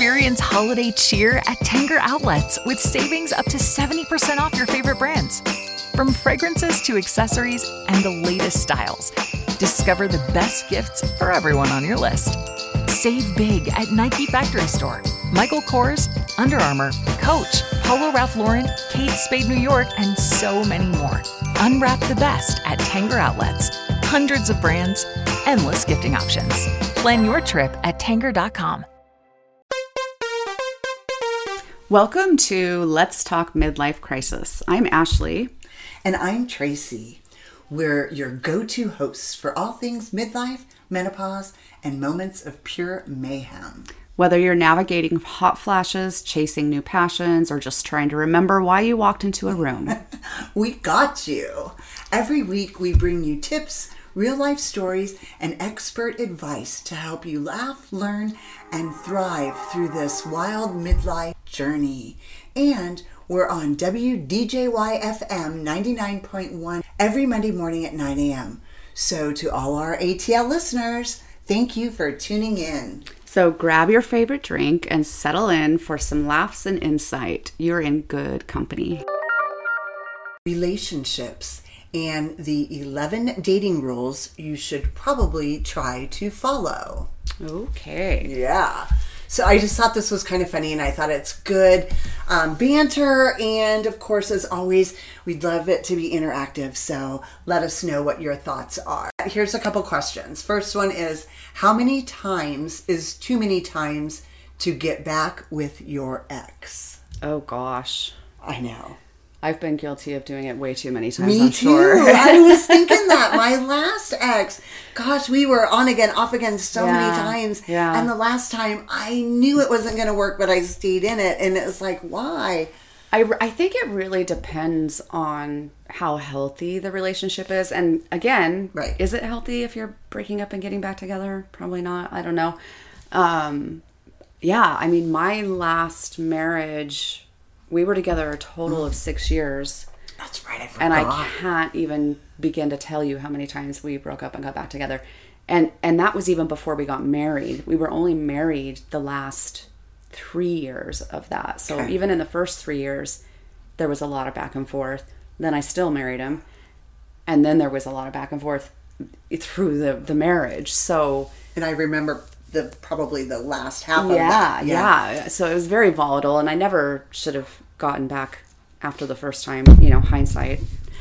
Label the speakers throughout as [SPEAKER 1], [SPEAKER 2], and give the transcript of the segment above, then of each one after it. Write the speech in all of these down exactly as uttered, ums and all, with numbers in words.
[SPEAKER 1] Experience holiday cheer at Tanger Outlets with savings up to seventy percent off your favorite brands. From fragrances to accessories and the latest styles, discover the best gifts for everyone on your list. Save big at Nike Factory Store, Michael Kors, Under Armour, Coach, Polo Ralph Lauren, Kate Spade New York, and so many more. Unwrap the best at Tanger Outlets. Hundreds of brands, endless gifting options. Plan your trip at tanger dot com.
[SPEAKER 2] Welcome to Let's Talk Midlife Crisis. I'm Ashley.
[SPEAKER 3] And I'm Tracy. We're your go-to hosts for all things midlife, menopause, and moments of pure mayhem.
[SPEAKER 2] Whether you're navigating hot flashes, chasing new passions, or just trying to remember why you walked into a room.
[SPEAKER 3] We got you. Every week we bring you tips, real-life stories, and expert advice to help you laugh, learn, and thrive through this wild midlife journey. And we're on W D J Y F M ninety-nine point one every Monday morning at nine a.m. So to all our A T L listeners, thank you for tuning in.
[SPEAKER 2] So grab your favorite drink and settle in for some laughs and insight. You're in good company.
[SPEAKER 3] Relationships and the eleven dating rules you should probably try to follow.
[SPEAKER 2] Okay.
[SPEAKER 3] Yeah. So I just thought this was kind of funny, and I thought it's good um, banter. And of course, as always, we'd love it to be interactive. So let us know what your thoughts are. Here's a couple questions. First one is, how many times is too many times to get back with your ex?
[SPEAKER 2] Oh, gosh.
[SPEAKER 3] I know.
[SPEAKER 2] I've been guilty of doing it way too many times,
[SPEAKER 3] Me
[SPEAKER 2] I'm
[SPEAKER 3] too.
[SPEAKER 2] sure.
[SPEAKER 3] I was thinking that. My last ex, gosh, we were on again, off again so
[SPEAKER 2] Yeah.
[SPEAKER 3] many times.
[SPEAKER 2] Yeah.
[SPEAKER 3] And the last time I knew it wasn't going to work, but I stayed in it. And it was like, why?
[SPEAKER 2] I, I think it really depends on how healthy the relationship is. And again,
[SPEAKER 3] Right.
[SPEAKER 2] is it healthy if you're breaking up and getting back together? Probably not. I don't know. Um, yeah, I mean, my last marriage, we were together a total of six years.
[SPEAKER 3] That's right, I forgot.
[SPEAKER 2] And I can't even begin to tell you how many times we broke up and got back together. And and that was even before we got married. We were only married the last three years of that. So
[SPEAKER 3] Okay.
[SPEAKER 2] even in the first three years, there was a lot of back and forth. Then I still married him. And then there was a lot of back and forth through the, the marriage. So
[SPEAKER 3] And I remember the probably the last half of
[SPEAKER 2] yeah,
[SPEAKER 3] that.
[SPEAKER 2] yeah. So it was very volatile, and I never should have gotten back after the first time, you know, hindsight.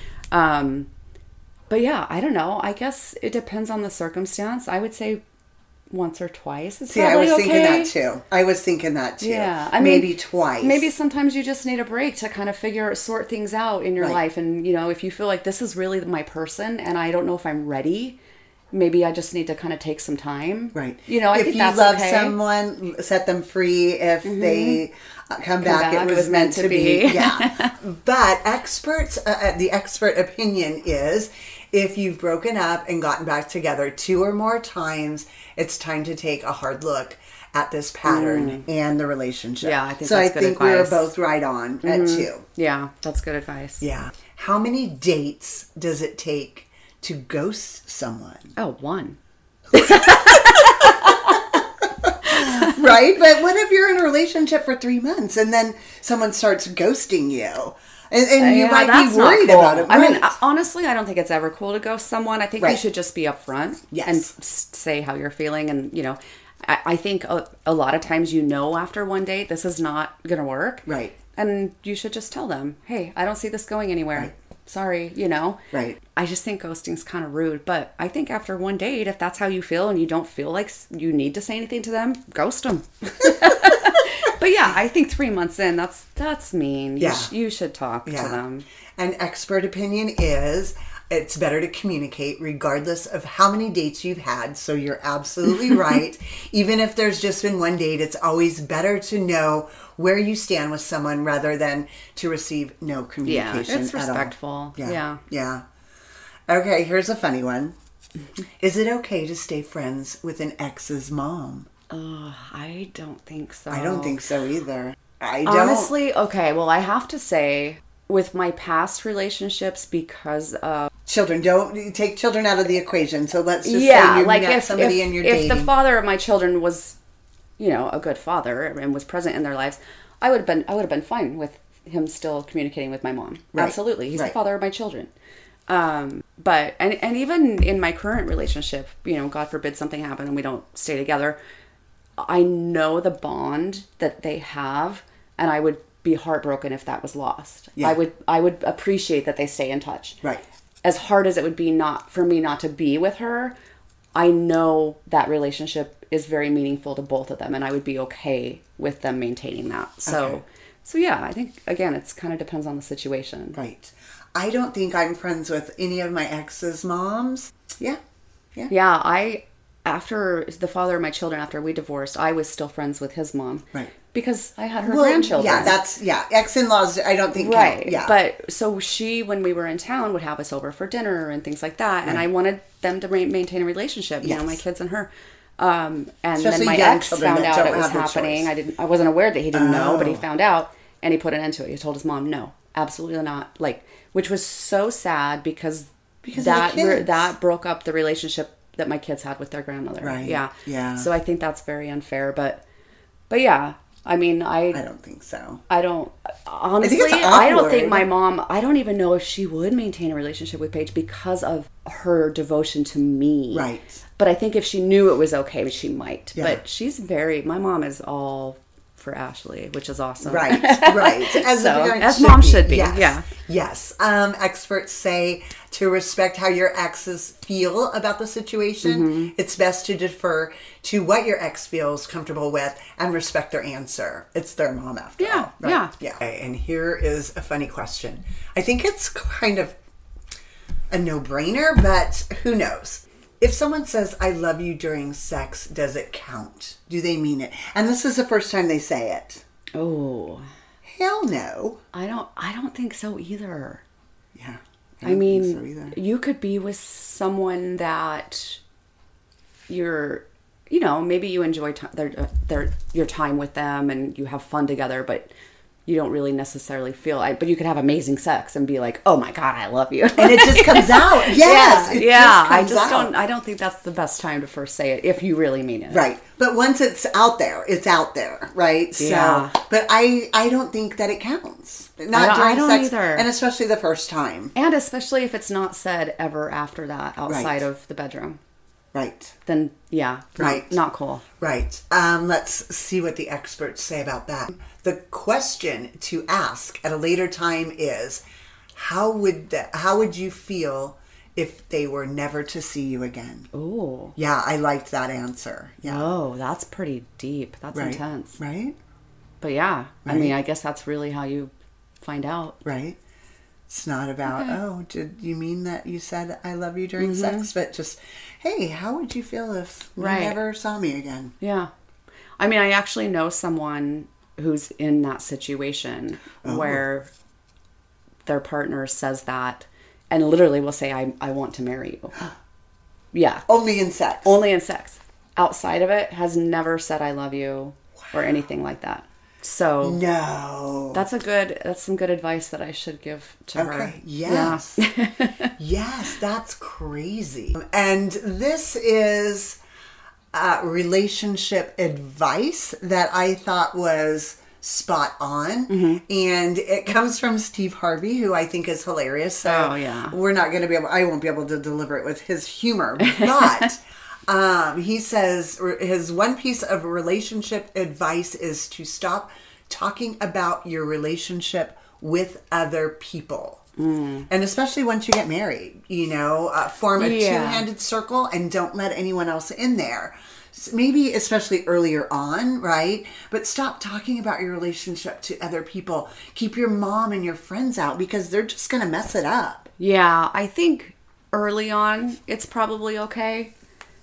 [SPEAKER 2] Um, but yeah, I don't know. I guess it depends on the circumstance. I would say once or twice is
[SPEAKER 3] See, I
[SPEAKER 2] probably
[SPEAKER 3] was
[SPEAKER 2] okay.
[SPEAKER 3] thinking that too. I was thinking that too.
[SPEAKER 2] Yeah, I mean,
[SPEAKER 3] maybe twice.
[SPEAKER 2] Maybe sometimes you just need a break to kind of figure, sort things out in your
[SPEAKER 3] Right.
[SPEAKER 2] life. And, you know, if you feel like this is really my person and I don't know if I'm ready, maybe I just need to kind of take some time.
[SPEAKER 3] Right.
[SPEAKER 2] You know, I
[SPEAKER 3] if
[SPEAKER 2] think
[SPEAKER 3] you
[SPEAKER 2] that's
[SPEAKER 3] love
[SPEAKER 2] okay.
[SPEAKER 3] someone, set them free. If mm-hmm. they uh, come, come back,
[SPEAKER 2] back,
[SPEAKER 3] it was, meant, meant to be. be. Yeah. But experts, uh, the expert opinion is, if you've broken up and gotten back together two or more times, it's time to take a hard look at this pattern mm. and the relationship.
[SPEAKER 2] Yeah, I think
[SPEAKER 3] so.
[SPEAKER 2] that's
[SPEAKER 3] I
[SPEAKER 2] good
[SPEAKER 3] think
[SPEAKER 2] advice.
[SPEAKER 3] we were both right on mm-hmm. at two.
[SPEAKER 2] Yeah, that's good advice.
[SPEAKER 3] Yeah. How many dates does it take to ghost someone?
[SPEAKER 2] Oh, one.
[SPEAKER 3] Right? But what if you're in a relationship for three months and then someone starts ghosting you? And, and you
[SPEAKER 2] yeah,
[SPEAKER 3] might
[SPEAKER 2] that's
[SPEAKER 3] be worried
[SPEAKER 2] not cool.
[SPEAKER 3] about it.
[SPEAKER 2] I
[SPEAKER 3] right?
[SPEAKER 2] mean, honestly, I don't think it's ever cool to ghost someone. I think
[SPEAKER 3] Right.
[SPEAKER 2] you should just be upfront
[SPEAKER 3] Yes.
[SPEAKER 2] and s- say how you're feeling. And, you know, I, I think a, a lot of times you know after one date, this is not going to work.
[SPEAKER 3] Right.
[SPEAKER 2] And you should just tell them, hey, I don't see this going anywhere.
[SPEAKER 3] Right.
[SPEAKER 2] Sorry, you know.
[SPEAKER 3] Right.
[SPEAKER 2] I just think ghosting's kind of rude. But I think after one date, if that's how you feel and you don't feel like you need to say anything to them, ghost them. But yeah, I think three months in, that's that's mean. You,
[SPEAKER 3] Yeah.
[SPEAKER 2] sh- you should talk
[SPEAKER 3] Yeah.
[SPEAKER 2] to them.
[SPEAKER 3] An expert opinion is it's better to communicate regardless of how many dates you've had. So you're absolutely right. Even if there's just been one date, it's always better to know where you stand with someone rather than to receive no communication
[SPEAKER 2] Yeah, it's
[SPEAKER 3] at all.
[SPEAKER 2] respectful.
[SPEAKER 3] Yeah.
[SPEAKER 2] Yeah.
[SPEAKER 3] Yeah. Okay, here's a funny one. Is it okay to stay friends with an ex's mom?
[SPEAKER 2] Oh, I don't think so.
[SPEAKER 3] I don't think so either. I don't.
[SPEAKER 2] Honestly, okay, well, I have to say, with my past relationships, because of...
[SPEAKER 3] Children, don't take children out of the equation. So let's just
[SPEAKER 2] yeah,
[SPEAKER 3] say you
[SPEAKER 2] like
[SPEAKER 3] met
[SPEAKER 2] if,
[SPEAKER 3] somebody
[SPEAKER 2] if,
[SPEAKER 3] and you're
[SPEAKER 2] if
[SPEAKER 3] dating.
[SPEAKER 2] the father of my children was, you know, a good father and was present in their lives, I would have been I would have been fine with him still communicating with my mom.
[SPEAKER 3] Right.
[SPEAKER 2] Absolutely. He's
[SPEAKER 3] Right.
[SPEAKER 2] the father of my children. Um, but, and, and even in my current relationship, you know, God forbid something happen and we don't stay together, I know the bond that they have, and I would be heartbroken if that was lost.
[SPEAKER 3] Yeah.
[SPEAKER 2] I would, I would appreciate that they stay in touch.
[SPEAKER 3] Right.
[SPEAKER 2] As hard as it would be not for me not to be with her, I know that relationship is very meaningful to both of them, and I would be okay with them maintaining that. So,
[SPEAKER 3] Okay.
[SPEAKER 2] so yeah, I think again, it's kind of depends on the situation.
[SPEAKER 3] Right. I don't think I'm friends with any of my ex's moms. Yeah. Yeah.
[SPEAKER 2] Yeah, I after the father of my children, after we divorced, I was still friends with his mom.
[SPEAKER 3] Right.
[SPEAKER 2] Because I had her
[SPEAKER 3] Well,
[SPEAKER 2] grandchildren.
[SPEAKER 3] yeah, that's, yeah. Ex-in-laws, I don't think
[SPEAKER 2] right.
[SPEAKER 3] count. Yeah.
[SPEAKER 2] But so she, when we were in town, would have us over for dinner and things like that. And I wanted them to ma- maintain a relationship, you
[SPEAKER 3] Yes.
[SPEAKER 2] know, my kids and her. Um, and
[SPEAKER 3] Especially
[SPEAKER 2] then my
[SPEAKER 3] young
[SPEAKER 2] ex
[SPEAKER 3] children
[SPEAKER 2] found
[SPEAKER 3] that
[SPEAKER 2] out
[SPEAKER 3] don't
[SPEAKER 2] it was
[SPEAKER 3] have the
[SPEAKER 2] happening.
[SPEAKER 3] choice.
[SPEAKER 2] I didn't, I wasn't aware that he didn't know, but he
[SPEAKER 3] Oh.
[SPEAKER 2] found out and he put an end to it. He told his mom, no, absolutely not. Like, which was so sad because,
[SPEAKER 3] Because of the
[SPEAKER 2] that, re-
[SPEAKER 3] kids.
[SPEAKER 2] that broke up the relationship that my kids had with their grandmother.
[SPEAKER 3] Right.
[SPEAKER 2] Yeah.
[SPEAKER 3] Yeah.
[SPEAKER 2] So I think that's very unfair, but, but yeah, I mean, I,
[SPEAKER 3] I don't think so.
[SPEAKER 2] I don't honestly.
[SPEAKER 3] it's
[SPEAKER 2] I, don't think
[SPEAKER 3] awkward.
[SPEAKER 2] my mom. I don't even know if she would maintain a relationship with Paige because of her devotion to me.
[SPEAKER 3] Right.
[SPEAKER 2] But I think if she knew it was okay, she might.
[SPEAKER 3] Yeah.
[SPEAKER 2] But she's very. My mom is all for Ashley, which is awesome.
[SPEAKER 3] Right, right. As,
[SPEAKER 2] So,
[SPEAKER 3] a parent
[SPEAKER 2] as mom should be,
[SPEAKER 3] Yes.
[SPEAKER 2] yeah.
[SPEAKER 3] Yes. Um, experts say to respect how your exes feel about the situation.
[SPEAKER 2] Mm-hmm.
[SPEAKER 3] It's best to defer to what your ex feels comfortable with and respect their answer. It's their mom after
[SPEAKER 2] Yeah,
[SPEAKER 3] all. Right?
[SPEAKER 2] yeah.
[SPEAKER 3] Yeah. Okay, and here is a funny question. I think it's kind of a no-brainer, but who knows? If someone says, I love you during sex, does it count? Do they mean it? And this is the first time they say it.
[SPEAKER 2] Oh,
[SPEAKER 3] Hell no.
[SPEAKER 2] I don't. I don't think so either.
[SPEAKER 3] Yeah.
[SPEAKER 2] I
[SPEAKER 3] don't
[SPEAKER 2] mean,
[SPEAKER 3] think so either.
[SPEAKER 2] you could be with someone that you're, you know, maybe you enjoy t- their, their your time with them and you have fun together, but you don't really necessarily feel. I, but you could have amazing sex and be like, "Oh my god, I love you,"
[SPEAKER 3] And it just comes out. Yes.
[SPEAKER 2] yeah,
[SPEAKER 3] it
[SPEAKER 2] yeah.
[SPEAKER 3] just
[SPEAKER 2] I
[SPEAKER 3] comes
[SPEAKER 2] just
[SPEAKER 3] out.
[SPEAKER 2] don't. I don't think that's the best time to first say it if you really mean it.
[SPEAKER 3] Right. But once it's out there, it's out there, right? So,
[SPEAKER 2] Yeah.
[SPEAKER 3] but I I don't think that it counts. Not
[SPEAKER 2] I don't-
[SPEAKER 3] during
[SPEAKER 2] I don't
[SPEAKER 3] sex,
[SPEAKER 2] either.
[SPEAKER 3] and especially the first time.
[SPEAKER 2] And especially if it's not said ever after that outside
[SPEAKER 3] Right.
[SPEAKER 2] of the bedroom,
[SPEAKER 3] Right.
[SPEAKER 2] then yeah, not,
[SPEAKER 3] Right.
[SPEAKER 2] not cool.
[SPEAKER 3] Right. Um, let's see what the experts say about that. The question to ask at a later time is, how would the, how would you feel if they were never to see you again?
[SPEAKER 2] Ooh.
[SPEAKER 3] Yeah, I liked that answer. Yeah.
[SPEAKER 2] Oh, that's pretty deep. That's
[SPEAKER 3] Right.
[SPEAKER 2] intense.
[SPEAKER 3] Right.
[SPEAKER 2] But yeah, I
[SPEAKER 3] Right.
[SPEAKER 2] mean, I guess that's really how you find out.
[SPEAKER 3] Right. It's not about,
[SPEAKER 2] Okay.
[SPEAKER 3] oh, did you mean that you said I love you during
[SPEAKER 2] Mm-hmm.
[SPEAKER 3] sex? But just, hey, how would you feel if
[SPEAKER 2] Right.
[SPEAKER 3] you never saw me again?
[SPEAKER 2] Yeah. I mean, I actually know someone who's in that situation
[SPEAKER 3] Oh.
[SPEAKER 2] where their partner says that and literally will say, I, I want to marry you. Yeah.
[SPEAKER 3] Only in sex.
[SPEAKER 2] Only in sex. Outside of it, has never said I love you or anything like that. So
[SPEAKER 3] No.
[SPEAKER 2] that's a good, that's some good advice that I should give to her.
[SPEAKER 3] Okay. Yes. Yes, that's crazy. And this is uh, relationship advice that I thought was spot on.
[SPEAKER 2] Mm-hmm.
[SPEAKER 3] And it comes from Steve Harvey, who I think is hilarious. So
[SPEAKER 2] Oh, yeah.
[SPEAKER 3] we're not going to be able, I won't be able to deliver it with his humor. But um, he says his one piece of relationship advice is to stop talking about your relationship with other people.
[SPEAKER 2] Mm.
[SPEAKER 3] And especially once you get married, you know, uh, form a
[SPEAKER 2] Yeah.
[SPEAKER 3] two-handed circle and don't let anyone else in there. S- Maybe especially earlier on, right? But stop talking about your relationship to other people. Keep your mom and your friends out because they're just going to mess it up.
[SPEAKER 2] Yeah, I think early on it's probably okay.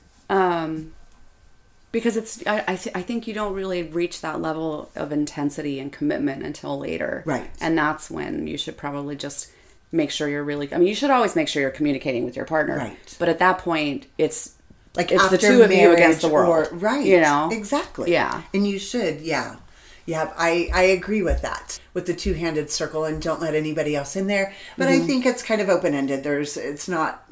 [SPEAKER 2] Um, because it's, I, I, th- I think you don't really reach that level of intensity and commitment until later.
[SPEAKER 3] Right.
[SPEAKER 2] And that's when you should probably just make sure you're really, I mean, you should always make sure you're communicating with your partner.
[SPEAKER 3] Right.
[SPEAKER 2] But at that point, it's,
[SPEAKER 3] Like
[SPEAKER 2] it's
[SPEAKER 3] after
[SPEAKER 2] the two of you against
[SPEAKER 3] marriage
[SPEAKER 2] the world.
[SPEAKER 3] or- right.
[SPEAKER 2] You know?
[SPEAKER 3] Exactly.
[SPEAKER 2] Yeah.
[SPEAKER 3] And you should, yeah. Yeah, I, I agree with that. With the two-handed circle and don't let anybody else in there. But
[SPEAKER 2] Mm-hmm.
[SPEAKER 3] I think it's kind of open-ended. There's, it's not,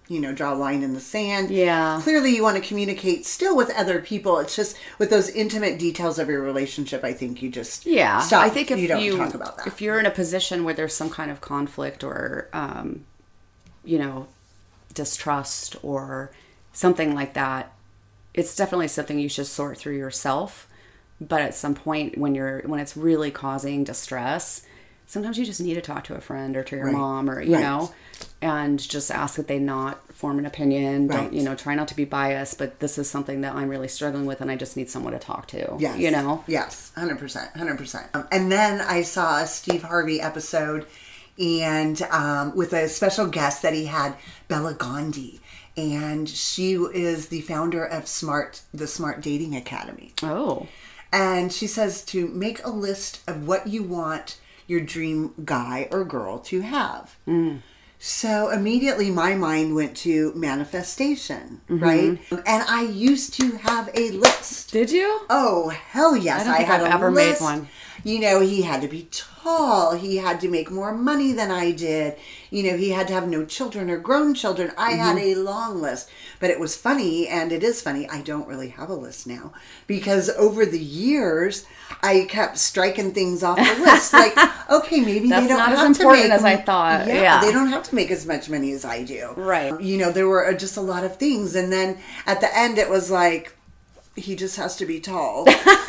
[SPEAKER 3] you know, draw a line in the sand.
[SPEAKER 2] Yeah.
[SPEAKER 3] Clearly you want to communicate still with other people. It's just with those intimate details of your relationship, I think you just
[SPEAKER 2] yeah.
[SPEAKER 3] stop.
[SPEAKER 2] I think if
[SPEAKER 3] you don't
[SPEAKER 2] you,
[SPEAKER 3] talk about that.
[SPEAKER 2] If you're in a position where there's some kind of conflict or, um, you know, distrust or something like that, it's definitely something you should sort through yourself. But at some point when you're, when it's really causing distress, sometimes you just need to talk to a friend or to your
[SPEAKER 3] right.
[SPEAKER 2] mom or, you
[SPEAKER 3] right.
[SPEAKER 2] know, and just ask that they not form an opinion.
[SPEAKER 3] Right.
[SPEAKER 2] Don't, you know, try not to be biased, but this is something that I'm really struggling with and I just need someone to talk to.
[SPEAKER 3] Yes.
[SPEAKER 2] You know?
[SPEAKER 3] Yes. one hundred percent. one hundred percent. Um, and then I saw a Steve Harvey episode and um, with a special guest that he had, Bella Gandhi. And she is the founder of Smart, the Smart Dating Academy.
[SPEAKER 2] Oh.
[SPEAKER 3] And she says to make a list of what you want your dream guy or girl to have.
[SPEAKER 2] Mm.
[SPEAKER 3] So immediately my mind went to manifestation, mm-hmm. right? And I used to have a list.
[SPEAKER 2] Did you?
[SPEAKER 3] Oh, hell yes.
[SPEAKER 2] I don't think
[SPEAKER 3] I had
[SPEAKER 2] I've
[SPEAKER 3] a
[SPEAKER 2] ever
[SPEAKER 3] list.
[SPEAKER 2] made one.
[SPEAKER 3] You know, he had to be tall. He had to make more money than I did. You know, he had to have no children or grown children. I mm-hmm. had a long list. But it was funny, and it is funny, I don't really have a list now. Because over the years, I kept striking things off the list. Like, okay, maybe
[SPEAKER 2] That's
[SPEAKER 3] they don't
[SPEAKER 2] not
[SPEAKER 3] have
[SPEAKER 2] as
[SPEAKER 3] to
[SPEAKER 2] important
[SPEAKER 3] make...
[SPEAKER 2] as I thought.
[SPEAKER 3] Yeah,
[SPEAKER 2] Yeah.
[SPEAKER 3] they don't have to make as much money as I do.
[SPEAKER 2] Right.
[SPEAKER 3] You know, there were just a lot of things. And then at the end, it was like, he just has to be tall.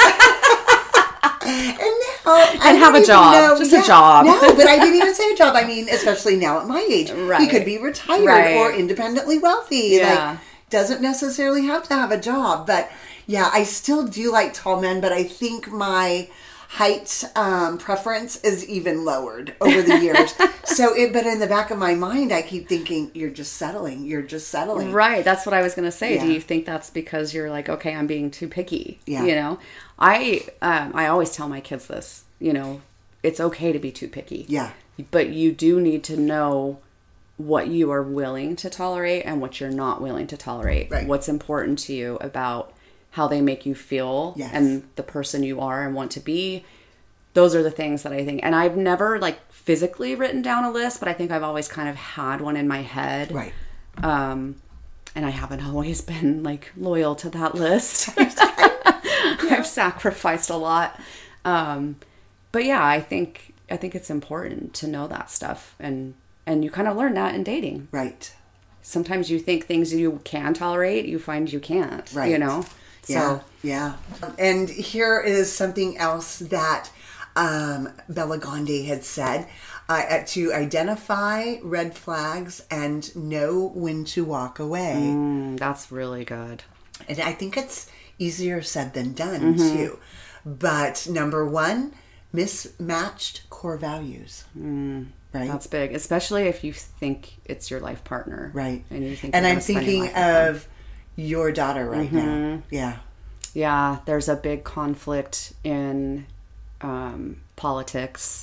[SPEAKER 3] And now,
[SPEAKER 2] and
[SPEAKER 3] I
[SPEAKER 2] have a job, know, just yeah, a job.
[SPEAKER 3] No, but I didn't even say a job. I mean, especially now at my age,
[SPEAKER 2] right.
[SPEAKER 3] he could be retired
[SPEAKER 2] right.
[SPEAKER 3] or independently wealthy.
[SPEAKER 2] Yeah.
[SPEAKER 3] Like, doesn't necessarily have to have a job. But yeah, I still do like tall men. But I think my height um, preference is even lowered over the years. So, it, but in the back of my mind, I keep thinking, you're just settling. You're just settling.
[SPEAKER 2] Right. That's what I was going to say.
[SPEAKER 3] Yeah.
[SPEAKER 2] Do you think that's because you're like, okay, I'm being too picky?
[SPEAKER 3] Yeah.
[SPEAKER 2] You know, I um, I always tell my kids this. You know, it's okay to be too picky.
[SPEAKER 3] Yeah.
[SPEAKER 2] But you do need to know what you are willing to tolerate and what you're not willing to tolerate.
[SPEAKER 3] Right.
[SPEAKER 2] What's important to you about how they make you feel
[SPEAKER 3] yes.
[SPEAKER 2] and the person you are and want to be. Those are the things that I think. And I've never like physically written down a list, but I think I've always kind of had one in my head.
[SPEAKER 3] Right.
[SPEAKER 2] Um, and I haven't always been like loyal to that list. I've sacrificed a lot. Um, but yeah, I think, I think it's important to know that stuff. And, and you kind of learn that in dating.
[SPEAKER 3] Right.
[SPEAKER 2] Sometimes you think things you can tolerate, you find you can't,
[SPEAKER 3] right.
[SPEAKER 2] you know?
[SPEAKER 3] Yeah,
[SPEAKER 2] so.
[SPEAKER 3] yeah. And here is something else that um, Bella Gandhi had said. Uh, to identify red flags and know when to walk away.
[SPEAKER 2] Mm, that's really good.
[SPEAKER 3] And I think it's easier said than done,
[SPEAKER 2] mm-hmm.
[SPEAKER 3] too. But number one, mismatched core values.
[SPEAKER 2] Mm.
[SPEAKER 3] Right.
[SPEAKER 2] That's big, especially if you think it's your life partner.
[SPEAKER 3] Right.
[SPEAKER 2] And you think
[SPEAKER 3] And
[SPEAKER 2] you're
[SPEAKER 3] I'm thinking of your daughter right
[SPEAKER 2] mm-hmm.
[SPEAKER 3] now. Yeah.
[SPEAKER 2] Yeah, there's a big conflict in um, politics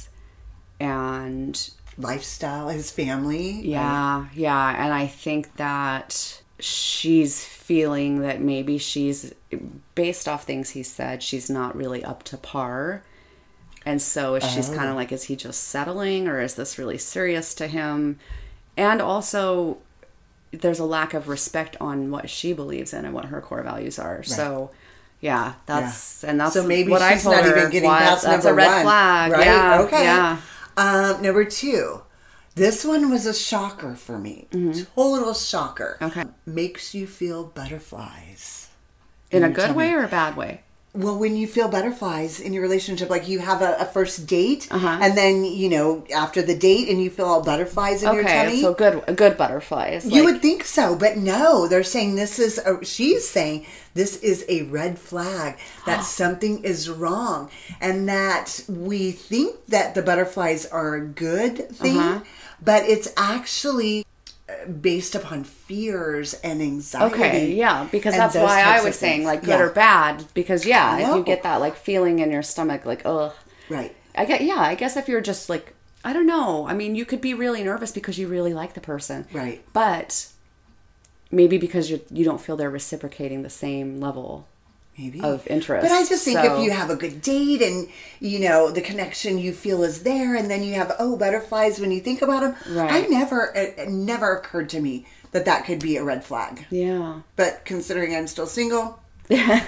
[SPEAKER 2] and
[SPEAKER 3] lifestyle, his family.
[SPEAKER 2] Yeah, right? yeah. And I think that she's feeling that maybe she's, based off things he said, she's not really up to par. And so she's oh. kind of like, is he just settling or is this really serious to him? And also there's a lack of respect on what she believes in and what her core values are. Right. So yeah, that's, yeah. and that's
[SPEAKER 3] so maybe
[SPEAKER 2] what
[SPEAKER 3] she's
[SPEAKER 2] I told
[SPEAKER 3] not
[SPEAKER 2] her.
[SPEAKER 3] even getting
[SPEAKER 2] What?
[SPEAKER 3] past
[SPEAKER 2] That's
[SPEAKER 3] number
[SPEAKER 2] a red
[SPEAKER 3] one,
[SPEAKER 2] flag.
[SPEAKER 3] Right?
[SPEAKER 2] Yeah.
[SPEAKER 3] Okay.
[SPEAKER 2] Yeah.
[SPEAKER 3] Um, number two, this one was a shocker for me. Mm-hmm. Total shocker.
[SPEAKER 2] Okay.
[SPEAKER 3] Makes you feel butterflies.
[SPEAKER 2] In a good way or a bad way?
[SPEAKER 3] Well, when you feel butterflies in your relationship, like you have a, a first date,
[SPEAKER 2] uh-huh.
[SPEAKER 3] and then, you know, after the date, and you feel all butterflies in
[SPEAKER 2] okay,
[SPEAKER 3] your tummy.
[SPEAKER 2] Okay, so good, good butterflies.
[SPEAKER 3] You
[SPEAKER 2] like...
[SPEAKER 3] would think so, but no. They're saying this is, a, she's saying this is a red flag, that something is wrong, and that we think that the butterflies are a good thing,
[SPEAKER 2] uh-huh.
[SPEAKER 3] but it's actually based upon fears and anxiety.
[SPEAKER 2] Okay, yeah, because that's why I was saying like good yeah. or bad. Because yeah, if you get that like feeling in your stomach, like ugh,
[SPEAKER 3] right?
[SPEAKER 2] I get yeah. I guess if you're just like I don't know. I mean, you could be really nervous because you really like the person,
[SPEAKER 3] right?
[SPEAKER 2] But maybe because you you don't feel they're reciprocating the same level. Maybe. Of interest.
[SPEAKER 3] But I just think
[SPEAKER 2] so,
[SPEAKER 3] if you have a good date and, you know, the connection you feel is there and then you have, oh, butterflies when you think about them.
[SPEAKER 2] Right.
[SPEAKER 3] I never, it never occurred to me that that could be a red flag.
[SPEAKER 2] Yeah.
[SPEAKER 3] But considering I'm still single, I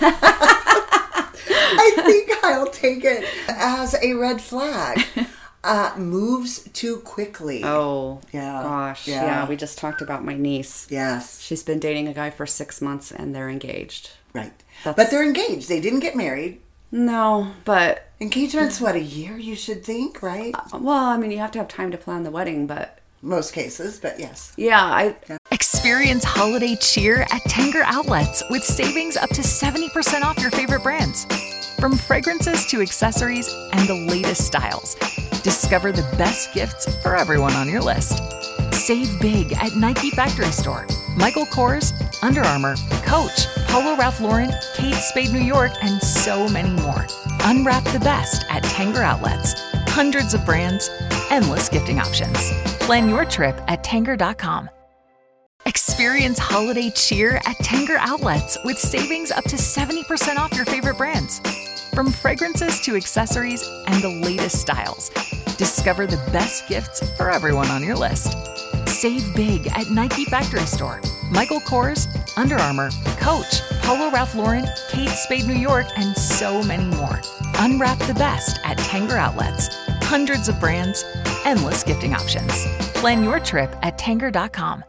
[SPEAKER 3] think I'll take it as a red flag. Uh, moves too quickly.
[SPEAKER 2] Oh,
[SPEAKER 3] yeah.
[SPEAKER 2] Gosh.
[SPEAKER 3] Yeah.
[SPEAKER 2] yeah. We just talked about my niece.
[SPEAKER 3] Yes.
[SPEAKER 2] She's been dating a guy for six months and they're engaged.
[SPEAKER 3] Right.
[SPEAKER 2] That's...
[SPEAKER 3] But they're engaged. They didn't get married.
[SPEAKER 2] No, but...
[SPEAKER 3] Engagement's, what, a year, you should think, right?
[SPEAKER 2] Uh, well, I mean, you have to have time to plan the wedding, but...
[SPEAKER 3] Most cases, but yes.
[SPEAKER 2] Yeah, I... Yeah.
[SPEAKER 1] Experience holiday cheer at Tanger Outlets with savings up to seventy percent off your favorite brands. From fragrances to accessories and the latest styles, discover the best gifts for everyone on your list. Save big at Nike Factory Store, Michael Kors, Under Armour, Coach, Polo Ralph Lauren, Kate Spade New York, and so many more. Unwrap the best at Tanger Outlets. Hundreds of brands, endless gifting options. Plan your trip at Tanger dot com. Experience holiday cheer at Tanger Outlets with savings up to seventy percent off your favorite brands. From fragrances to accessories and the latest styles, discover the best gifts for everyone on your list. Save big at Nike Factory Store, Michael Kors, Under Armour, Coach, Polo Ralph Lauren, Kate Spade New York, and so many more. Unwrap the best at Tanger Outlets. Hundreds of brands, endless gifting options. Plan your trip at Tanger dot com.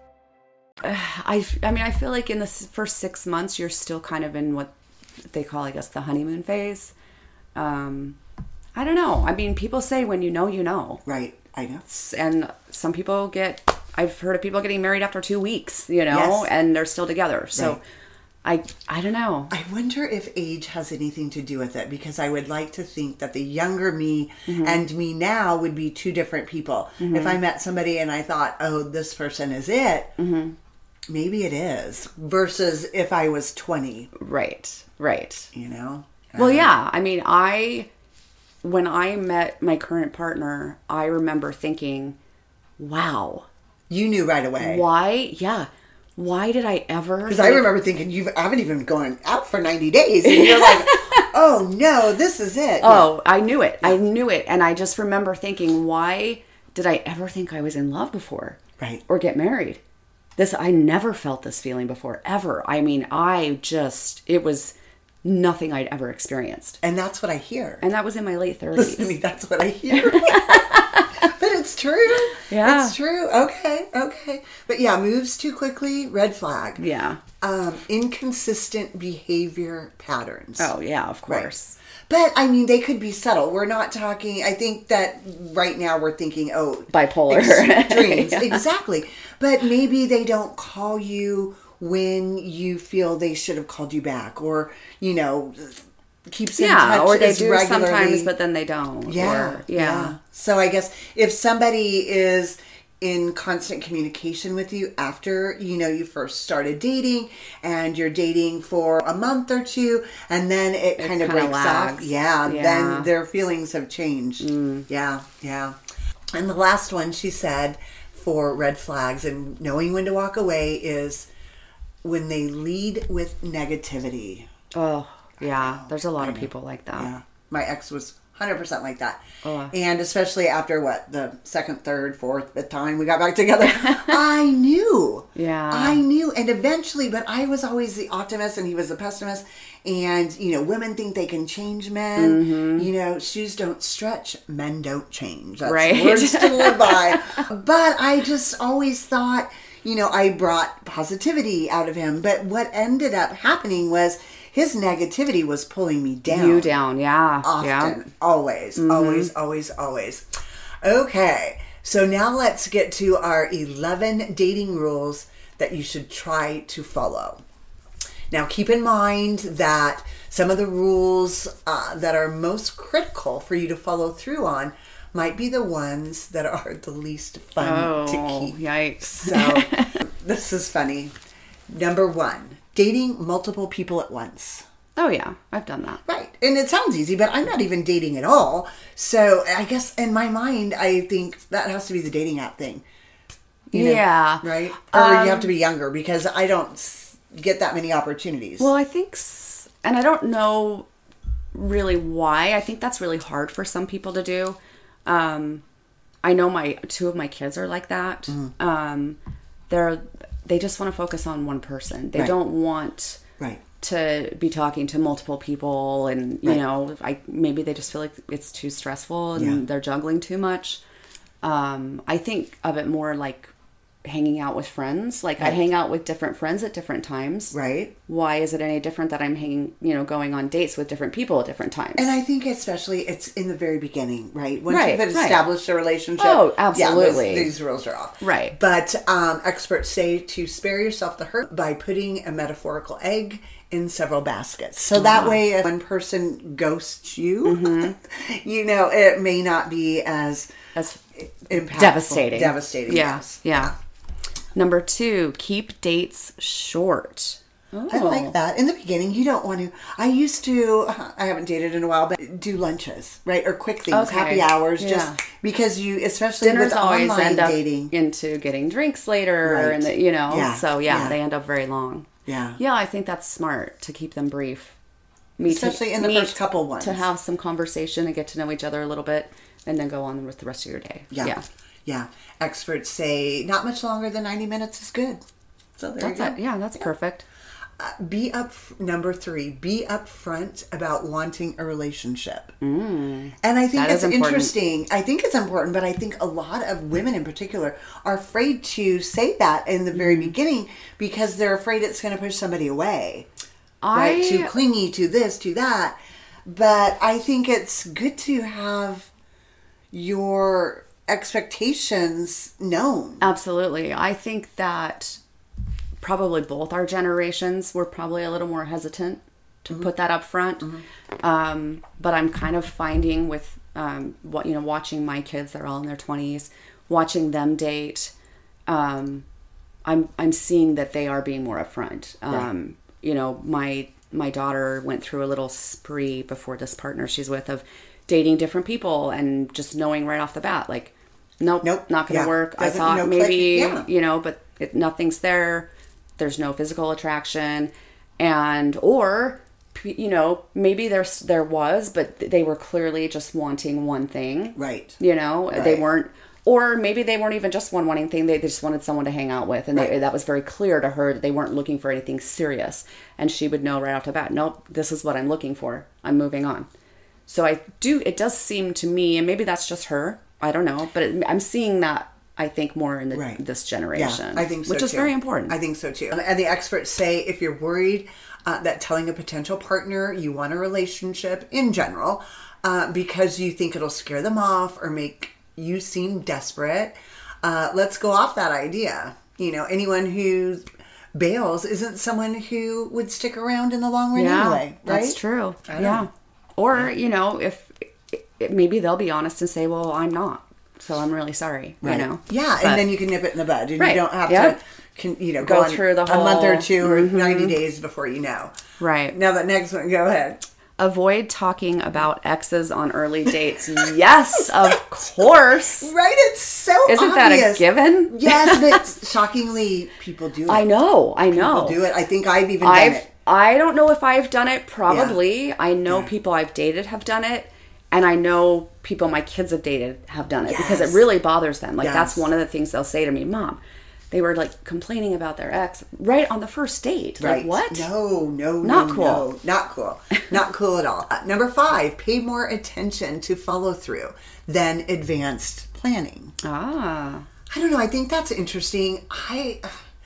[SPEAKER 2] I, I mean, I feel like in the first six months, you're still kind of in what they call, I guess, the honeymoon phase. Um, I don't know. I mean, people say when you know, you know.
[SPEAKER 3] Right. I know.
[SPEAKER 2] And some people get, I've heard of people getting married after two weeks, you know,
[SPEAKER 3] yes.
[SPEAKER 2] and they're still together. So
[SPEAKER 3] right.
[SPEAKER 2] I, I don't know.
[SPEAKER 3] I wonder if age has anything to do with it, because I would like to think that the younger me mm-hmm. and me now would be two different people. Mm-hmm. If I met somebody and I thought, oh, this person is it, mm-hmm. maybe it is, versus if I was twenty.
[SPEAKER 2] Right, right.
[SPEAKER 3] You know?
[SPEAKER 2] Well, yeah. I mean, I, when I met my current partner, I remember thinking, wow.
[SPEAKER 3] You knew right away.
[SPEAKER 2] Why? Yeah. Why did I ever?
[SPEAKER 3] Because I remember thinking, you haven't even gone out for ninety days. And you're like, oh, no, this is it.
[SPEAKER 2] Oh, yeah. I knew it. Yeah. I knew it. And I just remember thinking, why did I ever think I was in love before?
[SPEAKER 3] Right.
[SPEAKER 2] Or get married? This, I never felt this feeling before, ever. I mean, I just, it was nothing I'd ever experienced.
[SPEAKER 3] And that's what I hear.
[SPEAKER 2] And that was in my late thirties.
[SPEAKER 3] Listen to me, that's what I hear. But it's true.
[SPEAKER 2] Yeah.
[SPEAKER 3] It's true. Okay, okay. But yeah, moves too quickly, red flag.
[SPEAKER 2] Yeah.
[SPEAKER 3] Um, inconsistent behavior patterns.
[SPEAKER 2] Oh, yeah, of course.
[SPEAKER 3] Right. But, I mean, they could be subtle. We're not talking, I think that right now we're thinking, oh.
[SPEAKER 2] Bipolar.
[SPEAKER 3] Extremes.
[SPEAKER 2] Yeah.
[SPEAKER 3] Exactly. But maybe they don't call you when you feel they should have called you back. Or, you know, keeps in
[SPEAKER 2] yeah,
[SPEAKER 3] touch
[SPEAKER 2] or they
[SPEAKER 3] as
[SPEAKER 2] do
[SPEAKER 3] regularly.
[SPEAKER 2] sometimes, but then they don't.
[SPEAKER 3] Yeah,
[SPEAKER 2] or, yeah.
[SPEAKER 3] Yeah. So I guess if somebody is in constant communication with you after, you know, you first started dating and you're dating for a month or two and then it, it kind of breaks
[SPEAKER 2] lags.
[SPEAKER 3] off. Yeah,
[SPEAKER 2] yeah.
[SPEAKER 3] Then their feelings have changed. Mm. Yeah. Yeah. And the last one she said for red flags and knowing when to walk away is when they lead with negativity.
[SPEAKER 2] Oh, yeah. There's a lot of people like that.
[SPEAKER 3] Yeah. My ex was one hundred percent like that.
[SPEAKER 2] Oh.
[SPEAKER 3] And especially after, what, the second, third, fourth, fifth time we got back together, I knew.
[SPEAKER 2] Yeah.
[SPEAKER 3] I knew. And eventually, but I was always the optimist and he was the pessimist. And, you know, women think they can change men. Mm-hmm. You know, shoes don't stretch, men don't change. That's
[SPEAKER 2] right.
[SPEAKER 3] words to live by. But I just always thought, you know, I brought positivity out of him. But what ended up happening was his negativity was pulling me down.
[SPEAKER 2] You down, yeah.
[SPEAKER 3] Often.
[SPEAKER 2] Yeah.
[SPEAKER 3] Always. Mm-hmm. Always, always, always. Okay. So now let's get to our eleven dating rules that you should try to follow. Now keep in mind that some of the rules uh, that are most critical for you to follow through on might be the ones that are the least fun
[SPEAKER 2] oh,
[SPEAKER 3] to keep.
[SPEAKER 2] Yikes.
[SPEAKER 3] So this is funny. Number one. Dating multiple people at once.
[SPEAKER 2] Oh, yeah. I've done that.
[SPEAKER 3] Right. And it sounds easy, but I'm not even dating at all. So I guess in my mind, I think that has to be the dating app thing. You know,
[SPEAKER 2] yeah.
[SPEAKER 3] right? Or
[SPEAKER 2] um,
[SPEAKER 3] you have to be younger because I don't get that many opportunities.
[SPEAKER 2] Well, I think, and I don't know really why. I think that's really hard for some people to do. Um, I know my two of my kids are like that. Mm-hmm. Um, they're they just want to focus on one person. They
[SPEAKER 3] Right.
[SPEAKER 2] don't want
[SPEAKER 3] Right.
[SPEAKER 2] to be talking to multiple people, and you
[SPEAKER 3] Right.
[SPEAKER 2] know, I maybe they just feel like it's too stressful and
[SPEAKER 3] Yeah.
[SPEAKER 2] they're juggling too much. Um, I think of it more like hanging out with friends. Like I
[SPEAKER 3] Right.
[SPEAKER 2] hang out with different friends at different times.
[SPEAKER 3] Right.
[SPEAKER 2] Why is it any different that I'm hanging, you know, going on dates with different people at different times?
[SPEAKER 3] And I think especially it's in the very beginning, right? Once
[SPEAKER 2] Right,
[SPEAKER 3] you've
[SPEAKER 2] right.
[SPEAKER 3] established a relationship.
[SPEAKER 2] Oh,
[SPEAKER 3] yeah,
[SPEAKER 2] absolutely.
[SPEAKER 3] those- these rules are off.
[SPEAKER 2] Right.
[SPEAKER 3] But um, experts say to spare yourself the hurt by putting a metaphorical egg in several baskets. So that
[SPEAKER 2] Ah.
[SPEAKER 3] way if one person ghosts you,
[SPEAKER 2] Mm-hmm.
[SPEAKER 3] you know, it may not be as
[SPEAKER 2] That's
[SPEAKER 3] impactful.
[SPEAKER 2] devastating.
[SPEAKER 3] Devastating,
[SPEAKER 2] Yeah,
[SPEAKER 3] yes.
[SPEAKER 2] yeah. Number two, keep dates short. Oh.
[SPEAKER 3] I like that. In the beginning, you don't want to. I used to, I haven't dated in a while, but do lunches, right? Or quick things,
[SPEAKER 2] Okay.
[SPEAKER 3] happy hours,
[SPEAKER 2] Yeah.
[SPEAKER 3] just because you, especially
[SPEAKER 2] Dinners
[SPEAKER 3] with
[SPEAKER 2] always
[SPEAKER 3] online
[SPEAKER 2] end up
[SPEAKER 3] dating.
[SPEAKER 2] into getting drinks later,
[SPEAKER 3] Right.
[SPEAKER 2] and the, you know,
[SPEAKER 3] Yeah,
[SPEAKER 2] so yeah,
[SPEAKER 3] yeah.
[SPEAKER 2] they end up very long.
[SPEAKER 3] Yeah.
[SPEAKER 2] Yeah, I think that's smart to keep them brief. Meet
[SPEAKER 3] Especially in the
[SPEAKER 2] meet
[SPEAKER 3] first couple ones.
[SPEAKER 2] to have some conversation and get to know each other a little bit, and then go on with the rest of your day.
[SPEAKER 3] Yeah.
[SPEAKER 2] yeah.
[SPEAKER 3] Yeah. Experts say not much longer than ninety minutes is good. So there
[SPEAKER 2] That's
[SPEAKER 3] you
[SPEAKER 2] it.
[SPEAKER 3] go.
[SPEAKER 2] Yeah, that's perfect.
[SPEAKER 3] Be up, number three, be upfront about wanting a relationship. Mm. And I think
[SPEAKER 2] That
[SPEAKER 3] it's
[SPEAKER 2] is important.
[SPEAKER 3] interesting. I think it's important, but I think a lot of women in particular are afraid to say that in the very
[SPEAKER 2] Mm-hmm.
[SPEAKER 3] beginning because they're afraid it's going to push somebody away.
[SPEAKER 2] I
[SPEAKER 3] Right? Too clingy, to this, to that. But I think it's good to have your expectations known.
[SPEAKER 2] Absolutely. I think that probably both our generations were probably a little more hesitant to put that up front. Um, but I'm kind of finding with um, what you know, watching my kids, they're all in their twenties, watching them date. Um, I'm I'm seeing that they are being more upfront. Um, You know, my my daughter went through a little spree before this partner she's with of dating different people and just knowing right off the bat, like, nope,
[SPEAKER 3] Nope.
[SPEAKER 2] not going to
[SPEAKER 3] Yeah.
[SPEAKER 2] work. I
[SPEAKER 3] Doesn't-
[SPEAKER 2] thought
[SPEAKER 3] no
[SPEAKER 2] maybe,
[SPEAKER 3] click. Yeah.
[SPEAKER 2] you know, but it, nothing's there. There's no physical attraction, and or you know, maybe there's there was, but they were clearly just wanting one thing.
[SPEAKER 3] Right.
[SPEAKER 2] You know, they
[SPEAKER 3] Right.
[SPEAKER 2] weren't, or maybe they weren't even just one wanting thing. They, they just wanted someone to hang out with, and they,
[SPEAKER 3] Right.
[SPEAKER 2] that was very clear to her that they weren't looking for anything serious. And she would know right off the bat, nope, this is what I'm looking for. I'm moving on. So I do. It does seem to me, and maybe that's just her. I don't know, but it, I'm seeing that. I think more in the,
[SPEAKER 3] Right.
[SPEAKER 2] this generation.
[SPEAKER 3] Yeah, I think so
[SPEAKER 2] which is
[SPEAKER 3] too.
[SPEAKER 2] very important.
[SPEAKER 3] I think so too. And the experts say if you're worried uh, that telling a potential partner you want a relationship in general uh, because you think it'll scare them off or make you seem desperate, uh, let's go off that idea. You know, anyone who bails isn't someone who would stick around in the long run
[SPEAKER 2] yeah,
[SPEAKER 3] anyway, right?
[SPEAKER 2] that's true.
[SPEAKER 3] I don't
[SPEAKER 2] Yeah,
[SPEAKER 3] know.
[SPEAKER 2] or you know, if it, maybe they'll be honest and say, "Well, I'm not." So I'm really sorry,
[SPEAKER 3] Right.
[SPEAKER 2] you know.
[SPEAKER 3] Yeah,
[SPEAKER 2] But-
[SPEAKER 3] and then you can nip it in the bud, and
[SPEAKER 2] Right.
[SPEAKER 3] you don't have
[SPEAKER 2] Yep.
[SPEAKER 3] to, can, you know,
[SPEAKER 2] Go
[SPEAKER 3] go, on
[SPEAKER 2] through the
[SPEAKER 3] a month or
[SPEAKER 2] whole-
[SPEAKER 3] two or ninety days before you know.
[SPEAKER 2] Right.
[SPEAKER 3] Now the next one, go ahead.
[SPEAKER 2] Avoid talking about exes on early dates. Yes, of course.
[SPEAKER 3] Right? It's so
[SPEAKER 2] Isn't that
[SPEAKER 3] obvious.
[SPEAKER 2] a given?
[SPEAKER 3] Yes, but shockingly, people do it.
[SPEAKER 2] I know. I know.
[SPEAKER 3] People do it. I think I've even done
[SPEAKER 2] I've.
[SPEAKER 3] it.
[SPEAKER 2] I don't know if I've done it. Probably. I know
[SPEAKER 3] Yeah.
[SPEAKER 2] people I've dated have done it, and I know people my kids have dated have done it because it
[SPEAKER 3] Yes.
[SPEAKER 2] really bothers them. Like
[SPEAKER 3] Yes.
[SPEAKER 2] that's one of the things they'll say to me, "Mom, they were like complaining about their ex right on the first date."
[SPEAKER 3] Right.
[SPEAKER 2] Like what?
[SPEAKER 3] No, no,
[SPEAKER 2] Not
[SPEAKER 3] no,
[SPEAKER 2] cool.
[SPEAKER 3] no. Not cool. Not cool at all. Uh, number five, pay more attention to follow through than advanced planning.
[SPEAKER 2] Ah.
[SPEAKER 3] I don't know. I think that's interesting. I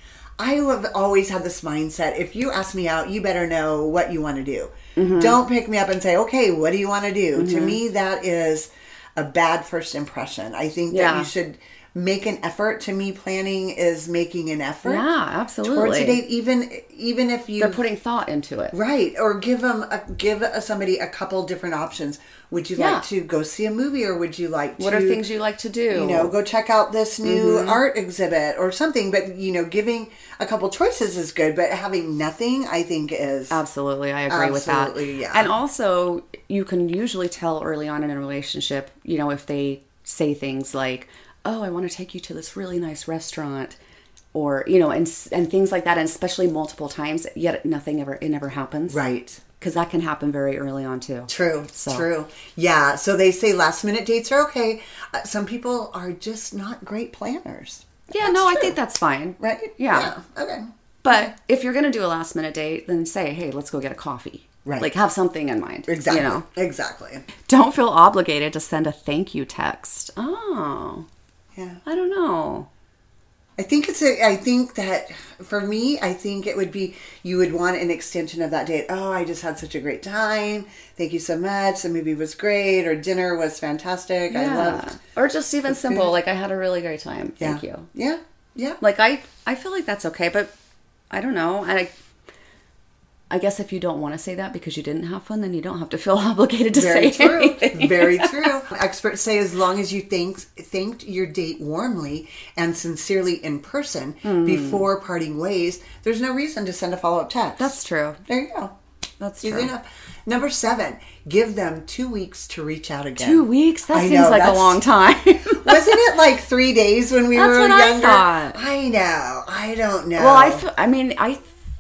[SPEAKER 3] I have always had this mindset. If you ask me out, you better know what you want to do.
[SPEAKER 2] Mm-hmm.
[SPEAKER 3] Don't pick me up and say, okay, what do you want to do? To me, that is a bad first impression. I think that
[SPEAKER 2] Yeah.
[SPEAKER 3] you should make an effort. To me, planning is making an effort.
[SPEAKER 2] Yeah, absolutely.
[SPEAKER 3] Towards a date, even even if you
[SPEAKER 2] They're putting thought into it.
[SPEAKER 3] right, or give them a, give a, somebody a couple different options. Would you
[SPEAKER 2] Yeah.
[SPEAKER 3] like to go see a movie, or would you like
[SPEAKER 2] What
[SPEAKER 3] to?
[SPEAKER 2] are things you like to do?
[SPEAKER 3] You know, go check out this new
[SPEAKER 2] Mm-hmm.
[SPEAKER 3] art exhibit or something. But you know, giving a couple choices is good, but having nothing, I think, is
[SPEAKER 2] Absolutely, I agree with that.
[SPEAKER 3] Absolutely, yeah.
[SPEAKER 2] And also, you can usually tell early on in a relationship, you know, if they say things like, "Oh, I want to take you to this really nice restaurant," or you know, and and things like that, and especially multiple times. Yet nothing ever, it never happens,
[SPEAKER 3] right.
[SPEAKER 2] Because that can happen very early on too.
[SPEAKER 3] True,
[SPEAKER 2] So-
[SPEAKER 3] true. Yeah, so they say last minute dates are okay. Uh, some people are just not great planners.
[SPEAKER 2] Yeah,
[SPEAKER 3] That's
[SPEAKER 2] no, I
[SPEAKER 3] true.
[SPEAKER 2] think that's fine.
[SPEAKER 3] Right?
[SPEAKER 2] Yeah.
[SPEAKER 3] Yeah. Okay.
[SPEAKER 2] But if you're going to do a last minute date, then say, hey, let's go get a coffee.
[SPEAKER 3] Right.
[SPEAKER 2] Like, have something in mind.
[SPEAKER 3] Exactly.
[SPEAKER 2] You know?
[SPEAKER 3] Exactly.
[SPEAKER 2] Don't feel obligated to send a thank you text. Oh,
[SPEAKER 3] Yeah.
[SPEAKER 2] I don't know.
[SPEAKER 3] I think it's a, I think that for me, I think it would be, you would want an extension of that date. Oh, I just had such a great time. Thank you so much. The movie was great, or dinner was fantastic. I loved.
[SPEAKER 2] Or just even simple,
[SPEAKER 3] food.
[SPEAKER 2] like, I had a really great time.
[SPEAKER 3] Yeah.
[SPEAKER 2] Thank you.
[SPEAKER 3] Yeah. Yeah.
[SPEAKER 2] Like, I, I feel like that's okay, but I don't know. And I, I guess if you don't want to say that because you didn't have fun, then you don't have to feel obligated to
[SPEAKER 3] Very
[SPEAKER 2] say
[SPEAKER 3] true.
[SPEAKER 2] anything.
[SPEAKER 3] Very true. Experts say as long as you thanked, thanked your date warmly and sincerely in person
[SPEAKER 2] Hmm.
[SPEAKER 3] before parting ways, there's no reason to send a follow-up text.
[SPEAKER 2] That's true.
[SPEAKER 3] There you go.
[SPEAKER 2] That's
[SPEAKER 3] Easy
[SPEAKER 2] true.
[SPEAKER 3] enough. Number seven, give them two weeks to reach out again.
[SPEAKER 2] Two weeks? That
[SPEAKER 3] I
[SPEAKER 2] seems
[SPEAKER 3] know,
[SPEAKER 2] like a
[SPEAKER 3] that's-
[SPEAKER 2] long time.
[SPEAKER 3] Wasn't it like three days when we
[SPEAKER 2] That's
[SPEAKER 3] were
[SPEAKER 2] what I
[SPEAKER 3] younger?
[SPEAKER 2] thought.
[SPEAKER 3] I know. I don't know.
[SPEAKER 2] Well, I feel, I mean, I,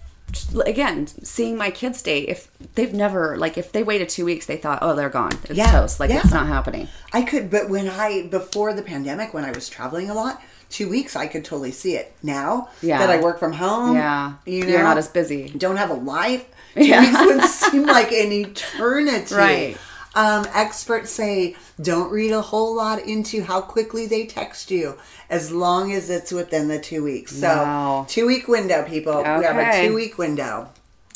[SPEAKER 2] again, seeing my kids date, if they've never, like, if they waited two weeks, they thought, oh, they're gone. It's
[SPEAKER 3] Yeah,
[SPEAKER 2] toast. Like,
[SPEAKER 3] yeah.
[SPEAKER 2] it's not happening.
[SPEAKER 3] I could, but when I, before the pandemic, when I was traveling a lot, two weeks, I could totally see it. Now
[SPEAKER 2] Yeah.
[SPEAKER 3] that I work from home,
[SPEAKER 2] Yeah.
[SPEAKER 3] you know,
[SPEAKER 2] You're not as busy.
[SPEAKER 3] don't have a life, two
[SPEAKER 2] Yeah.
[SPEAKER 3] weeks would seem like an eternity.
[SPEAKER 2] Right.
[SPEAKER 3] Um, experts say don't read a whole lot into how quickly they text you, as long as it's within the two weeks. So
[SPEAKER 2] Wow.
[SPEAKER 3] two week window, people. We have a
[SPEAKER 2] Okay.
[SPEAKER 3] two week window.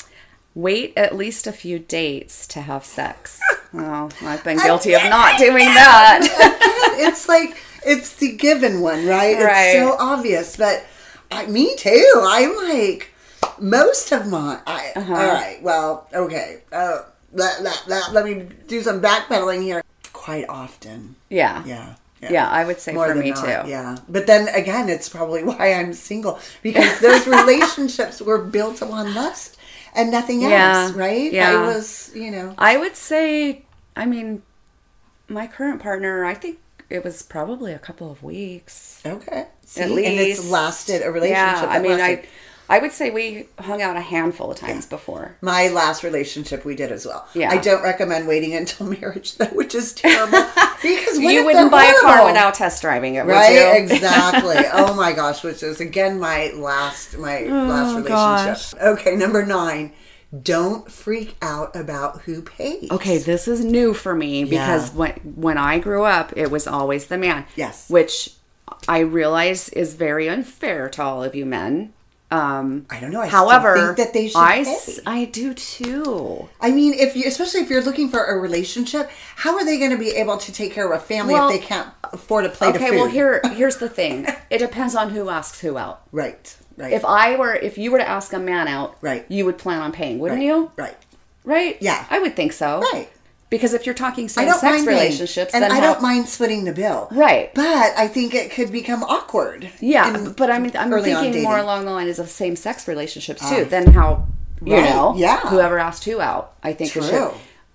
[SPEAKER 2] Wait at least a few dates to have sex. Oh, I've been guilty of not doing that.
[SPEAKER 3] It's like it's the given one, right?
[SPEAKER 2] Right.
[SPEAKER 3] It's so obvious, but I, me too. I'm like most of mine. I,
[SPEAKER 2] Uh-huh.
[SPEAKER 3] All right. Well, okay. Uh, let, let, let, let me do some backpedaling here. Quite often.
[SPEAKER 2] Yeah.
[SPEAKER 3] Yeah.
[SPEAKER 2] Yeah, I would say
[SPEAKER 3] More
[SPEAKER 2] for
[SPEAKER 3] than
[SPEAKER 2] me
[SPEAKER 3] not,
[SPEAKER 2] too.
[SPEAKER 3] Yeah. But then again, it's probably why I'm single, because those relationships were built on lust and nothing else,
[SPEAKER 2] Yeah,
[SPEAKER 3] right?
[SPEAKER 2] yeah.
[SPEAKER 3] I was, you know.
[SPEAKER 2] I would say, I mean, my current partner, I think it was probably a couple of weeks.
[SPEAKER 3] Okay. See?
[SPEAKER 2] At least.
[SPEAKER 3] And it's lasted a relationship.
[SPEAKER 2] Yeah, I
[SPEAKER 3] that
[SPEAKER 2] mean,
[SPEAKER 3] lasted.
[SPEAKER 2] I I would say we hung out a handful of times before.
[SPEAKER 3] My last relationship we did as well.
[SPEAKER 2] Yeah.
[SPEAKER 3] I don't recommend waiting until marriage though, which is terrible. Because what
[SPEAKER 2] You
[SPEAKER 3] if
[SPEAKER 2] wouldn't
[SPEAKER 3] they're
[SPEAKER 2] buy a car
[SPEAKER 3] horrible?
[SPEAKER 2] without test driving it, would
[SPEAKER 3] Right?
[SPEAKER 2] you?
[SPEAKER 3] Exactly. Oh my gosh, which is again my last my last relationship.
[SPEAKER 2] gosh.
[SPEAKER 3] Okay, number nine. Don't freak out about who pays.
[SPEAKER 2] Okay, this is new for me because
[SPEAKER 3] Yeah.
[SPEAKER 2] when when I grew up, it was always the man.
[SPEAKER 3] Yes.
[SPEAKER 2] Which I realize is very unfair to all of you men. Um,
[SPEAKER 3] I don't know. I still
[SPEAKER 2] however,
[SPEAKER 3] think that they should
[SPEAKER 2] I,
[SPEAKER 3] pay.
[SPEAKER 2] s- I do too.
[SPEAKER 3] I mean, if you, especially if you're looking for a relationship, how are they going to be able to take care of a family
[SPEAKER 2] Well,
[SPEAKER 3] if they can't afford a plate of
[SPEAKER 2] Okay,
[SPEAKER 3] food?
[SPEAKER 2] well here here's the thing. It depends on who asks who out.
[SPEAKER 3] Right. Right.
[SPEAKER 2] If I were if you were to ask a man out,
[SPEAKER 3] Right.
[SPEAKER 2] you would plan on paying, wouldn't
[SPEAKER 3] right.
[SPEAKER 2] you?
[SPEAKER 3] Right.
[SPEAKER 2] Right?
[SPEAKER 3] Yeah.
[SPEAKER 2] I would think so.
[SPEAKER 3] Right.
[SPEAKER 2] Because if you're talking
[SPEAKER 3] I
[SPEAKER 2] same
[SPEAKER 3] don't
[SPEAKER 2] sex
[SPEAKER 3] mind paying,
[SPEAKER 2] relationships,
[SPEAKER 3] and
[SPEAKER 2] then
[SPEAKER 3] I
[SPEAKER 2] how-
[SPEAKER 3] don't mind splitting the bill.
[SPEAKER 2] Right.
[SPEAKER 3] But I think it could become awkward.
[SPEAKER 2] Yeah,
[SPEAKER 3] in-
[SPEAKER 2] but I mean, I'm
[SPEAKER 3] early on
[SPEAKER 2] thinking more
[SPEAKER 3] dating.
[SPEAKER 2] along the lines of same-sex relationships too.
[SPEAKER 3] Ah.
[SPEAKER 2] Than how you
[SPEAKER 3] Right,
[SPEAKER 2] know,
[SPEAKER 3] yeah.
[SPEAKER 2] whoever asked who out. I think it
[SPEAKER 3] True.
[SPEAKER 2] should.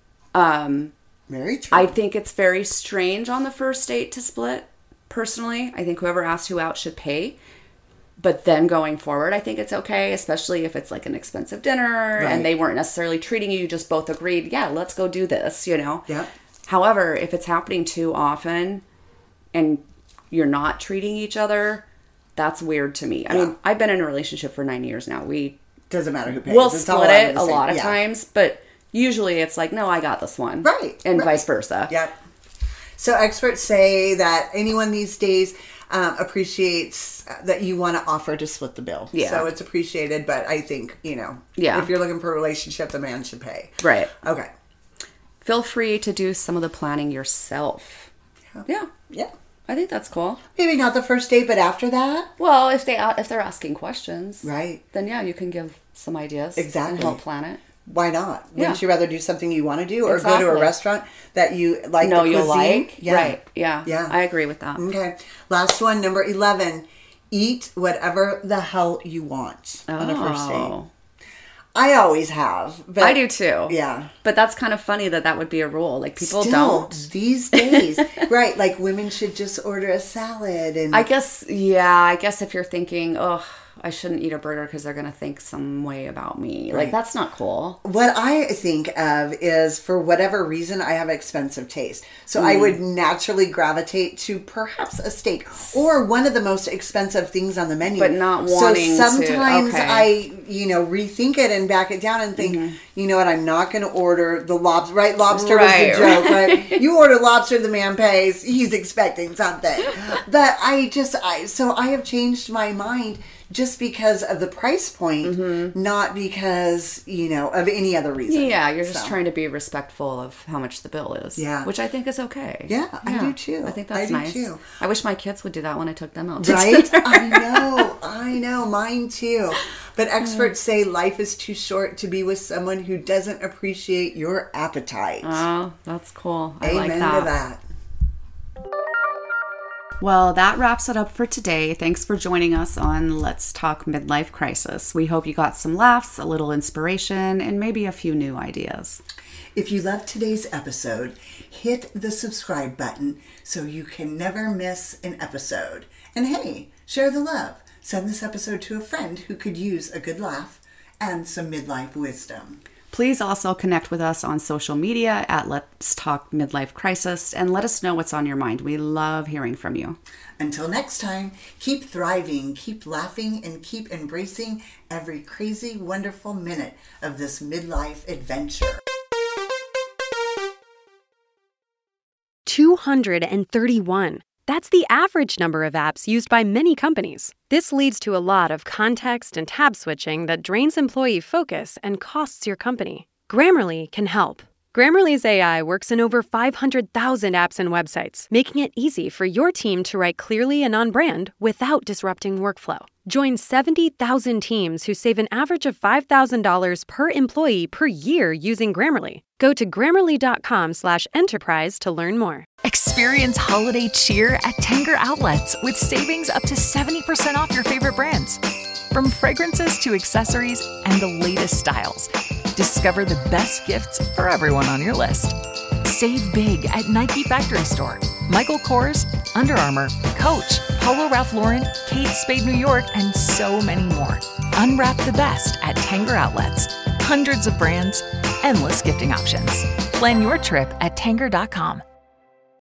[SPEAKER 2] Um,
[SPEAKER 3] Very true.
[SPEAKER 2] I think it's very strange on the first date to split. Personally, I think whoever asked who out should pay. But then going forward, I think it's okay, especially if it's like an expensive dinner
[SPEAKER 3] Right.
[SPEAKER 2] and they weren't necessarily treating you. You just both agreed, yeah, let's go do this. You know.
[SPEAKER 3] Yeah.
[SPEAKER 2] However, if it's happening too often and you're not treating each other, that's weird to me. I
[SPEAKER 3] Yeah.
[SPEAKER 2] mean, I've been in a relationship for nine years now. We
[SPEAKER 3] Doesn't matter who pays.
[SPEAKER 2] will
[SPEAKER 3] It's all
[SPEAKER 2] split
[SPEAKER 3] under
[SPEAKER 2] it
[SPEAKER 3] the
[SPEAKER 2] a
[SPEAKER 3] same-
[SPEAKER 2] lot of
[SPEAKER 3] yeah.
[SPEAKER 2] times, but usually it's like, no, I got this one.
[SPEAKER 3] Right,
[SPEAKER 2] And
[SPEAKER 3] right.
[SPEAKER 2] vice versa.
[SPEAKER 3] Yep. So experts say that anyone these days um, appreciates that you want to offer to split the bill.
[SPEAKER 2] Yeah.
[SPEAKER 3] So it's appreciated, but I think, you know,
[SPEAKER 2] Yeah.
[SPEAKER 3] if you're looking for a relationship, the man should pay.
[SPEAKER 2] Right.
[SPEAKER 3] Okay.
[SPEAKER 2] Feel free to do some of the planning yourself.
[SPEAKER 3] Yeah.
[SPEAKER 2] Yeah.
[SPEAKER 3] Yeah.
[SPEAKER 2] I think that's cool.
[SPEAKER 3] Maybe not the first date, but after that.
[SPEAKER 2] Well, if they if they're asking questions,
[SPEAKER 3] Right.
[SPEAKER 2] then yeah, you can give some ideas
[SPEAKER 3] Exactly.
[SPEAKER 2] and help plan it.
[SPEAKER 3] Why not?
[SPEAKER 2] Yeah.
[SPEAKER 3] Wouldn't you rather do something you want to do or go to
[SPEAKER 2] Exactly.
[SPEAKER 3] a restaurant that you like
[SPEAKER 2] No,
[SPEAKER 3] the
[SPEAKER 2] you'll
[SPEAKER 3] cuisine?
[SPEAKER 2] like.
[SPEAKER 3] Yeah.
[SPEAKER 2] Right. Yeah.
[SPEAKER 3] Yeah.
[SPEAKER 2] I agree with that.
[SPEAKER 3] Okay. Last one, number eleven. Eat whatever the hell you want on a first date.
[SPEAKER 2] Oh.
[SPEAKER 3] I always have. But
[SPEAKER 2] I do too.
[SPEAKER 3] Yeah.
[SPEAKER 2] But that's kind of funny that that would be a rule. Like people
[SPEAKER 3] Still,
[SPEAKER 2] don't.
[SPEAKER 3] these days. Right. Like women should just order a salad and
[SPEAKER 2] I guess, yeah, I guess if you're thinking, oh, I shouldn't eat a burger because they're going to think some way about me. Right. Like, that's not cool.
[SPEAKER 3] What I think of is, for whatever reason, I have expensive taste. So mm. I would naturally gravitate to perhaps a steak or one of the most expensive things on the menu.
[SPEAKER 2] But not wanting
[SPEAKER 3] so sometimes
[SPEAKER 2] to. Okay.
[SPEAKER 3] I, you know, rethink it and back it down and think, mm-hmm. you know what, I'm not going to order the lobster. Right? Lobster
[SPEAKER 2] right,
[SPEAKER 3] was the joke,
[SPEAKER 2] right?
[SPEAKER 3] right? You order lobster, the man pays. He's expecting something. But I just, I so I have changed my mind just because of the price point, mm-hmm. not because, you know, of any other reason.
[SPEAKER 2] Yeah, you're just
[SPEAKER 3] so.
[SPEAKER 2] trying to be respectful of how much the bill is.
[SPEAKER 3] Yeah.
[SPEAKER 2] Which I think is okay.
[SPEAKER 3] Yeah,
[SPEAKER 2] yeah.
[SPEAKER 3] I do too.
[SPEAKER 2] I think that's
[SPEAKER 3] I do
[SPEAKER 2] nice.
[SPEAKER 3] Too.
[SPEAKER 2] I wish my kids would do that when I took them out. To
[SPEAKER 3] right?
[SPEAKER 2] dinner.
[SPEAKER 3] I know. I know. Mine too. But experts say life is too short to be with someone who doesn't appreciate your appetite.
[SPEAKER 2] Oh, that's cool. I
[SPEAKER 3] Amen
[SPEAKER 2] like that.
[SPEAKER 3] to that.
[SPEAKER 2] Well, that wraps it up for today. Thanks for joining us on Let's Talk Midlife Crisis. We hope you got some laughs, a little inspiration, and maybe a few new ideas.
[SPEAKER 3] If you loved today's episode, hit the subscribe button so you can never miss an episode. And hey, share the love. Send this episode to a friend who could use a good laugh and some midlife wisdom.
[SPEAKER 2] Please also connect with us on social media at Let's Talk Midlife Crisis and let us know what's on your mind. We love hearing from you.
[SPEAKER 3] Until next time, keep thriving, keep laughing, and keep embracing every crazy, wonderful minute of this midlife adventure.
[SPEAKER 4] two hundred thirty-one. That's the average number of apps used by many companies. This leads to a lot of context and tab switching that drains employee focus and costs your company. Grammarly can help. Grammarly's A I works in over five hundred thousand apps and websites, making it easy for your team to write clearly and on brand without disrupting workflow. Join seventy thousand teams who save an average of five thousand dollars per employee per year using Grammarly. Go to grammarly.com slash enterprise to learn more.
[SPEAKER 1] Experience holiday cheer at Tanger Outlets with savings up to seventy percent off your favorite brands. From fragrances to accessories and the latest styles, discover the best gifts for everyone on your list. Save big at Nike Factory Store, Michael Kors, Under Armour, Coach, Polo Ralph Lauren, Kate Spade New York, and so many more. Unwrap the best at Tanger Outlets. Hundreds of brands, endless gifting options. Plan your trip at tanger dot com.